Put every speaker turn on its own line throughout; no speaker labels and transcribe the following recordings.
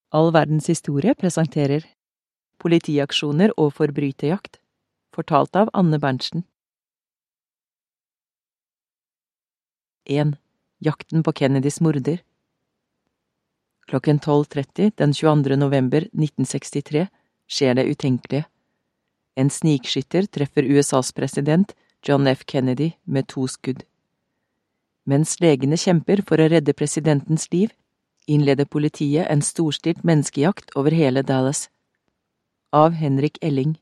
All verdens historie presenterer politiaksjoner og forbryterjakt, fortalt av Anne Berntsen. 1. Jakten på Kennedys morder. Klokken 12:30 den 22. november 1963 skjer det utenkelige. En snikskytter treffer USAs president John F. Kennedy med 2 skudd. Mens legene kjemper for å redde presidentens liv, innleder politiet en storstilt menneskejakt over hele Dallas. Av Henrik Elling.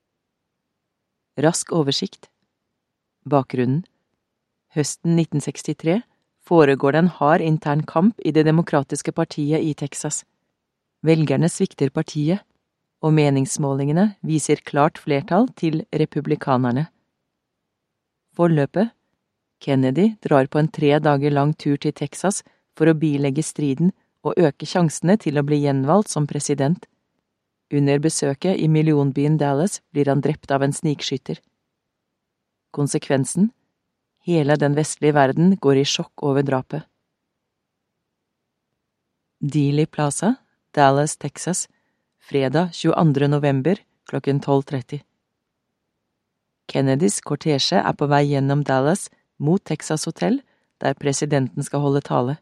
Rask oversikt. Bakgrunnen. Høsten 1963 foregår det en hard intern kamp i det demokratiske partiet i Texas. Velgerne svikter partiet, og meningsmålingene viser klart flertall til republikanerne. Forløpet. Kennedy drar på en 3 dager lang tur til Texas for å bilegge striden og øke sjansene til å bli gjenvalgt som president. Under besøket i millionbyen Dallas blir han drept av en snikskytter. Konsekvensen? Hele den vestlige verden går i sjokk over drapet. Dealey Plaza, Dallas, Texas, fredag 22. november klokken 12:30. Kennedys kortesje er på vei gjennom Dallas mot Texas Hotel, der presidenten skal holde tale.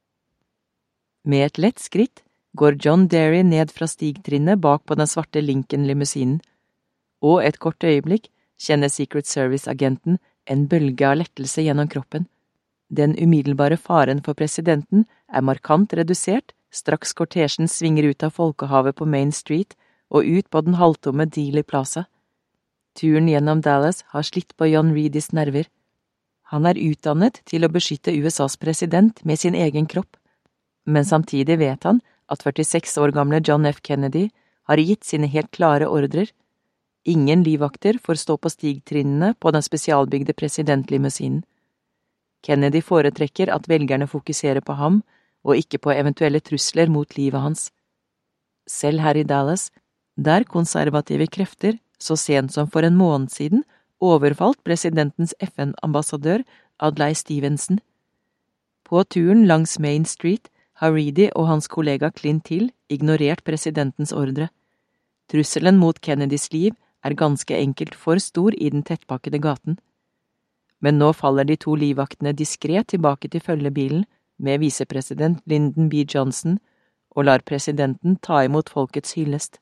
Med et lett skritt går John Derry ned fra stigtrinnet bak på den svarte Lincoln-limousinen, og et kort øyeblikk kjenner Secret Service-agenten en bølge av lettelse gjennom kroppen. Den umiddelbare faren for presidenten er markant redusert straks kortesjen svinger ut av folkehavet på Main Street og ut på den halvtomme Dealey Plaza. Turen gjennom Dallas har slitt på John Reedys nerver. Han er utdannet til å beskytte USAs president med sin egen kropp, men samtidig vet han at 46 år gamle John F. Kennedy har gitt sine helt klare ordrer. Ingen livvakter får stå på stigtrinnene på den spesialbygde presidentlimousinen. Kennedy foretrekker at velgerne fokuserer på ham, og ikke på eventuelle trusler mot livet hans. Selv her i Dallas, der konservative krefter så sent som for en måned siden overfalt presidentens FN-ambassadør Adlai Stevenson. På turen langs Main Street har Reedy og hans kollega Clint Hill ignorert presidentens ordre. Trusselen mot Kennedys liv er ganske enkelt for stor i den tettpakkede gaten. Men nå faller de 2 livvaktene diskret tilbake til følgebilen med visepresident Lyndon B. Johnson og lar presidenten ta imot folkets hyllest.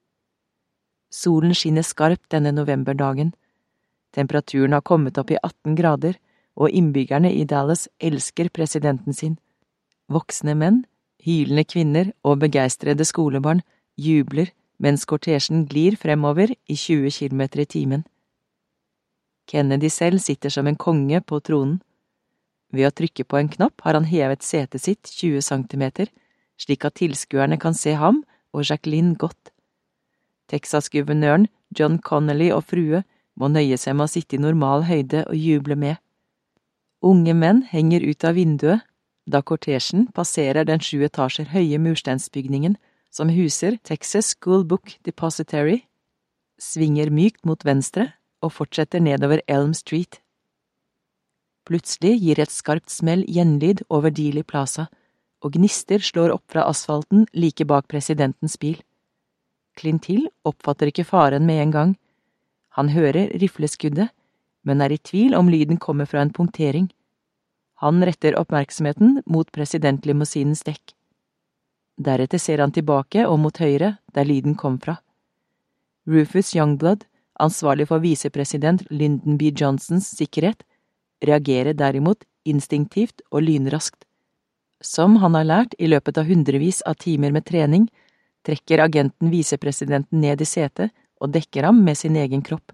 Solen skinner skarpt denne novemberdagen. Temperaturen har kommet opp i 18 grader, og innbyggerne i Dallas elsker presidenten sin. Voksne menn, hylende kvinner og begeistrede skolebarn jubler mens kortesjen glir fremover i 20 kilometer i timen. Kennedy selv sitter som en konge på tronen. Ved å trykke på en knapp har han hevet setet sitt 20 centimeter, slik at tilskuerne kan se ham og Jacqueline godt. Texas-guvernøren John Connolly og frue må nøye seg med å sitte i normal høyde og juble med. Unge menn henger ut av vinduet da kortesjen passerer den 7 etasjer høye mursteinsbygningen som huser Texas School Book Depository, svinger mykt mot venstre og fortsetter nedover Elm Street. Plutselig gir et skarpt smell gjenlyd over Dealey Plaza, og gnister slår opp fra asfalten like bak presidentens bil. Clint Hill oppfatter ikke faren med en gang. Han hører rifleskuddet, men er i tvil om lyden kommer fra en punktering. Han retter oppmerksomheten mot presidentlimousinens dekk. Deretter ser han tilbake og mot høyre, der lyden kom fra. Rufus Youngblood, ansvarlig for visepresident Lyndon B. Johnsons sikkerhet, reagerer derimot instinktivt og lynraskt. Som han har lært i løpet av hundrevis av timer med trening, trekker agenten visepresidenten ned i setet og dekker ham med sin egen kropp.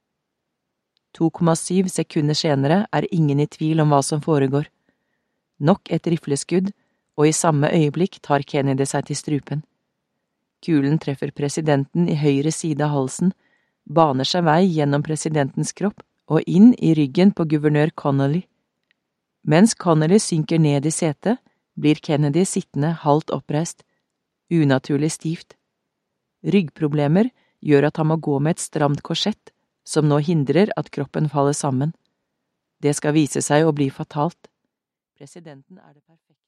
2,7 sekunder senere er ingen i tvil om hva som foregår. Nok et rifleskudd, og i samme øyeblikk tar Kennedy seg til strupen. Kulen treffer presidenten i høyre side av halsen, baner seg vei gjennom presidentens kropp og inn i ryggen på guvernør Connolly. Mens Connolly synker ned i setet, blir Kennedy sittende halvt oppreist, unaturlig stivt. Ryggproblemer gjør at han må gå med et stramt korsett, som nå hindrer at kroppen faller sammen. Det skal vise seg å bli fatalt. Presidenten er det perfekte.